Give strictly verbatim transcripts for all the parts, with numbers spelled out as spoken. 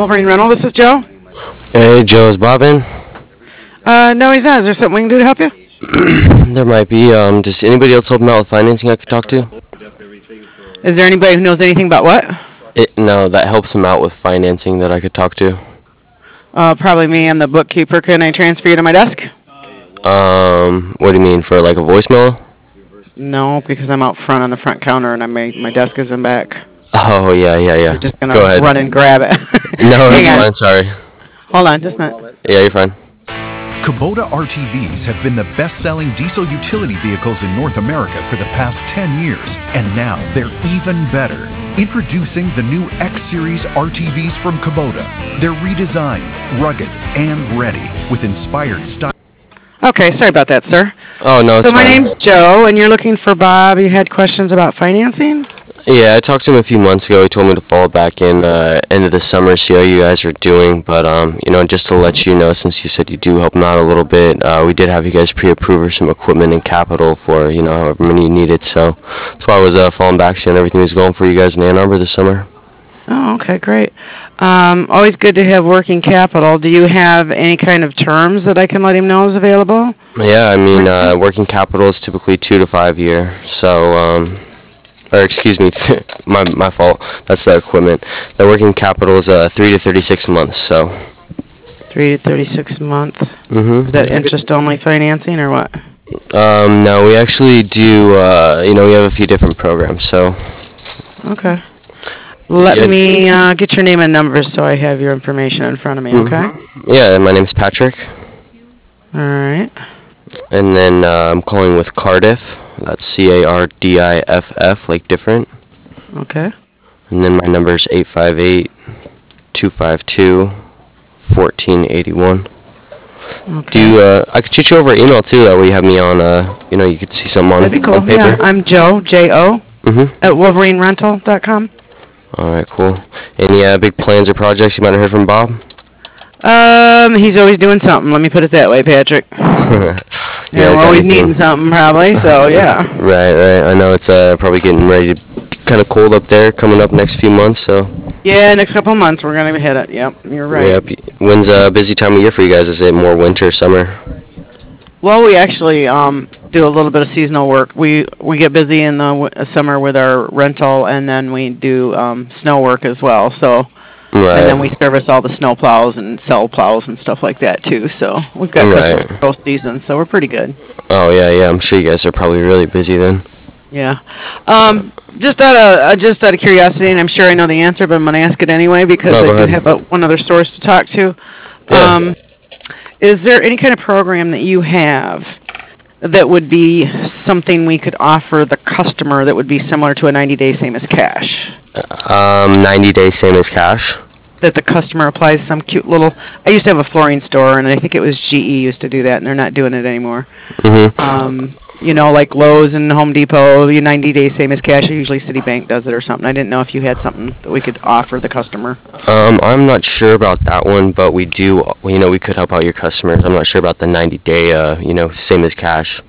Wolverine Rental. This is Joe. Hey, Joe, is Bob in? Uh, no, he's not. Is there something we can do to help you? There might be. Um, does anybody else help him out with financing I could talk to? Is there anybody who knows anything about what? It, no, that helps him out with financing that I could talk to. Uh, probably me. I'm the bookkeeper. Can I transfer you to my desk? Um, what do you mean, for like a voicemail? No, because I'm out front on the front counter and I my my desk is in back. Oh, yeah, yeah, yeah. You're just gonna Go ahead. run and grab it. No, Hang it's on. fine, sorry. Hold on, just a minute. Yeah, you're fine. Kubota R T Vs have been the best-selling diesel utility vehicles in North America for the past ten years, and now they're even better. Introducing the new X-Series R T Vs from Kubota. They're redesigned, rugged, and ready with inspired style. Okay, sorry about that, sir. Oh, no, it's So my fine. name's Joe, and you're looking for Bob. You had questions about financing? Yeah, I talked to him a few months ago. He told me to follow back in uh, end of the summer, see how you guys are doing. But, um, you know, just to let you know, since you said you do help him out a little bit, uh, we did have you guys pre-approve for some equipment and capital for, you know, however many you needed. So that's why I was uh, following back, seeing everything was going for you guys in Ann Arbor this summer. Oh, okay, great. Um, always good to have working capital. Do you have any kind of terms that I can let him know is available? Yeah, I mean, uh, working capital is typically two to five year. So, um, or excuse me, my my fault. That's the equipment. The working capital is uh, three to thirty-six months. So. Three to thirty-six months. Mhm. Is that interest-only financing or what? Um, no, we actually do. Uh, you know, we have a few different programs. So. Okay. Let Yeah. me uh, get your name and number so I have your information in front of me, okay? Yeah, my name's Patrick, All right. and then uh, I'm calling with Cardiff. That's C A R D I F F, like different. Okay. And then my number's eight five eight, two five two, one four eight one. Okay. Do you, uh, I could shoot you over email too, that way you have me on, uh, you know, you could see something on, That'd be cool. on paper. Yeah, I'm Joe, J O, Mm-hmm. at wolverine rental dot com. Alright, cool. Any uh, big plans or projects you might have heard from Bob? Um, he's always doing something. Let me put it that way, Patrick. yeah, Yeah, we're got always anything- needing something, probably, so yeah. Right, right. I know it's uh, probably getting ready to kind of cold up there coming up next few months, so. Yeah, next couple of months we're going to hit it. Yep, you're right. Yep. When's a busy time of year for you guys? Is it more winter, summer? Well, we actually um, do a little bit of seasonal work. We we get busy in the w- summer with our rental, and then we do um, snow work as well. So, Right. and then we service all the snow plows and cell plows and stuff like that too. So we've got Right. customers for both seasons, so we're pretty good. Oh yeah, yeah. I'm sure you guys are probably really busy then. Yeah. Um, just out of uh, just out of curiosity, and I'm sure I know the answer, but I'm going to ask it anyway because No, go I do ahead. have a, one other source to talk to. Yeah. Um, is there any kind of program that you have that would be something we could offer the customer that would be similar to a ninety day same as cash? Um, ninety days same as cash. That the customer applies some cute little. I used to have a flooring store, and I think it was G E used to do that, and they're not doing it anymore. Mhm. Um, you know, like Lowe's and Home Depot, your ninety days same as cash, or usually Citibank does it or something. I didn't know if you had something that we could offer the customer. Um, I'm not sure about that one, but we do. You know, we could help out your customers. I'm not sure about the ninety day. Uh, you know, same as cash.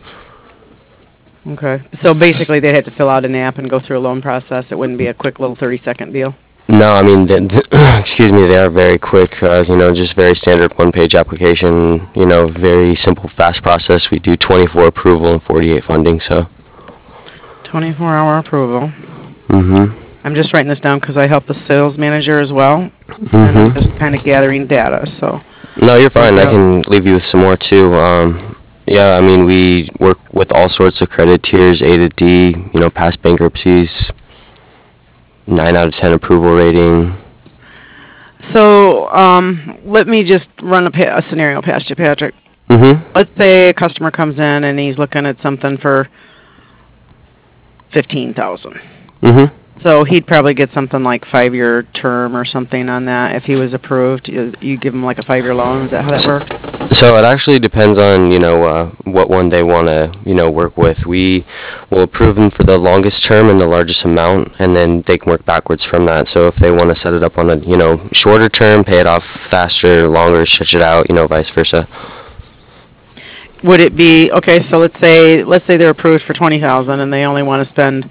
Okay. So basically, they'd have to fill out an app and go through a loan process. It wouldn't be a quick little thirty second deal. No, I mean, the, the, excuse me, they are very quick. Uh, you know, just very standard one-page application. You know, very simple, fast process. We do twenty-four approval and forty-eight funding. So. twenty-four hour approval. Mhm. I'm just writing this down because I help the sales manager as well, and Mhm. I'm just kind of gathering data. So. No, you're fine. I Okay. can leave you with some more too. Um, yeah, I mean, we work with all sorts of credit tiers, A to D. You know, past bankruptcies. Nine out of ten approval rating. So um, let me just run a, pa- a scenario past you, Patrick. Mhm. Let's say a customer comes in and he's looking at something for fifteen thousand. Mhm. So he'd probably get something like five-year term or something on that if he was approved. You, you give him like a five-year loan. Is that how that works? So it actually depends on, you know, uh, what one they want to, you know, work with. We will approve them for the longest term and the largest amount, and then they can work backwards from that. So if they want to set it up on a, you know, shorter term, pay it off faster, longer, stretch it out, you know, vice versa. Would it be okay? So let's say let's say they're approved for twenty thousand and they only want to spend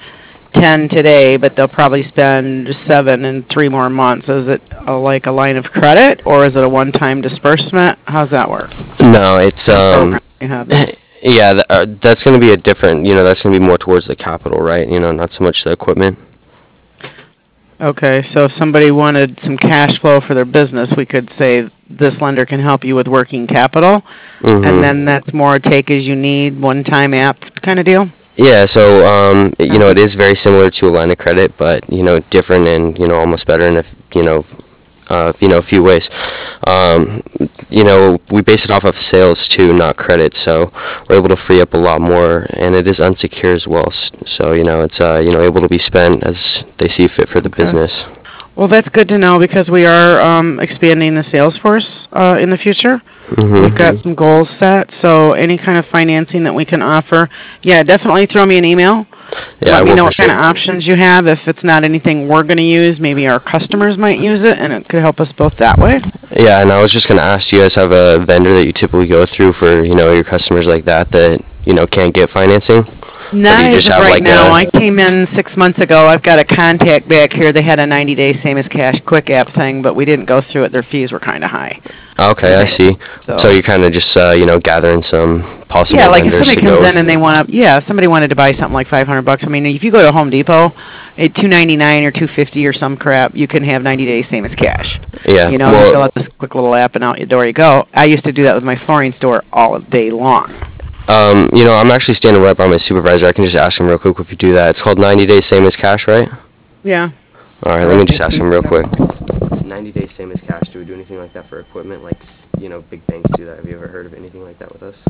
ten today, but they'll probably spend seven in three more months. Is it a, like a line of credit, or is it a one-time disbursement? How's that work? No, it's um. You have that? Yeah, th- uh, that's going to be a different. You know, that's going to be more towards the capital, right? You know, not so much the equipment. Okay, so if somebody wanted some cash flow for their business, we could say this lender can help you with working capital, Mm-hmm. and then that's more a take as you need, one-time app kind of deal? Yeah, so um, it- you know, it is very similar to a line of credit, but you know, different and you know, almost better in a f- you know, uh, you know, a few ways. Um, you know, we base it off of sales too, not credit, so we're able to free up a lot more, and it is unsecured as well. s- So you know, it's uh, you know, able to be spent as they see fit for the Okay. business. Well, that's good to know because we are um, expanding the sales force uh, in the future. Mm-hmm. We've got some goals set, so any kind of financing that we can offer, yeah, definitely throw me an email. Yeah, I Let me will know for what kind sure. of options you have. If it's not anything we're going to use, maybe our customers might use it, and it could help us both that way. Yeah, and I was just gonna ask, do you guys have a vendor that you typically go through for you know your customers like that that you know can't get financing? Not do you as just of have, right like, now. a- I came in six months ago. I've got a contact back here. They had a ninety-day same as cash quick app thing, but we didn't go through it. Their fees were kind of high. Okay, I see. So, So you're kind of just uh, you know gathering some possible yeah, like if vendors somebody to go comes with. in and they want to, yeah, if somebody wanted to buy something like five hundred bucks. I mean, if you go to Home Depot, at two ninety-nine or two fifty or some crap, you can have ninety days same as cash. Yeah. You know, well, you fill out this quick little app and out your door you go. I used to do that with my flooring store all day long. Um, you know, I'm actually standing right by my supervisor. I can just ask him real quick if you do that. It's called ninety days same as cash, right? Yeah. All right, let me just ask him real quick. ninety days same as cash. Do we do anything like that for equipment? Like, you know, big banks do that. Have you ever heard of anything like that with us?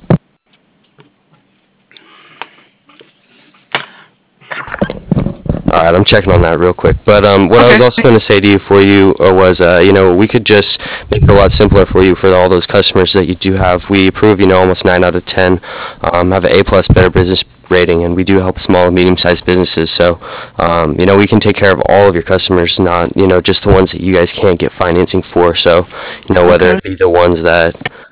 All right, I'm checking on that real quick. But um, what I was Okay. also going to say to you for you uh, was, uh, you know, we could just make it a lot simpler for you for all those customers that you do have. We approve, you know, almost nine out of ten, um, have an A plus Better Business rating, and we do help small and medium-sized businesses. So, um, you know, we can take care of all of your customers, not, you know, just the ones that you guys can't get financing for. So, you know, whether it be the ones that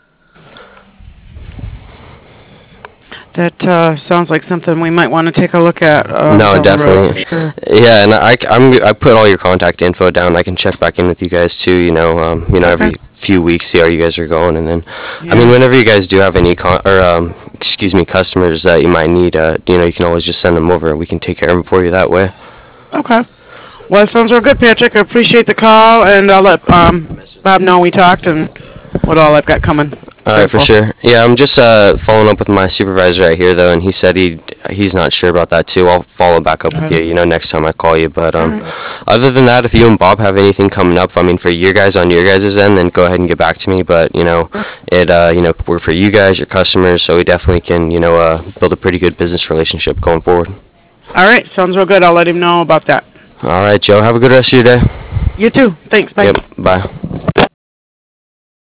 That uh, sounds like something we might want to take a look at. Uh, No, down the road, definitely. for sure. Yeah, and I, I'm, I put all your contact info down. I can check back in with you guys too. You know, um, you know, every Okay. few weeks, see how you guys are going, and then, I Yeah. mean, whenever you guys do have any con- or um, excuse me, customers that you might need, uh, you know, you can always just send them over, and we can take care of them for you that way. Okay. Well, that sounds real good, Patrick. I appreciate the call, and I'll let um, Bob know we talked and what all I've got coming. All right, for Grateful. sure. Yeah, I'm just uh, following up with my supervisor right here, though, and he said he he's not sure about that too. I'll follow back up with you, Okay. you know, next time I call you. But um, Alright. other than that, if you and Bob have anything coming up, I mean, for your guys on your guys' end, then go ahead and get back to me. But you know, it uh, you know, we're for you guys, your customers, so we definitely can, you know, uh, build a pretty good business relationship going forward. All right, sounds real good. I'll let him know about that. All right, Joe. Have a good rest of your day. You too. Thanks. Bye. Yep. Bye.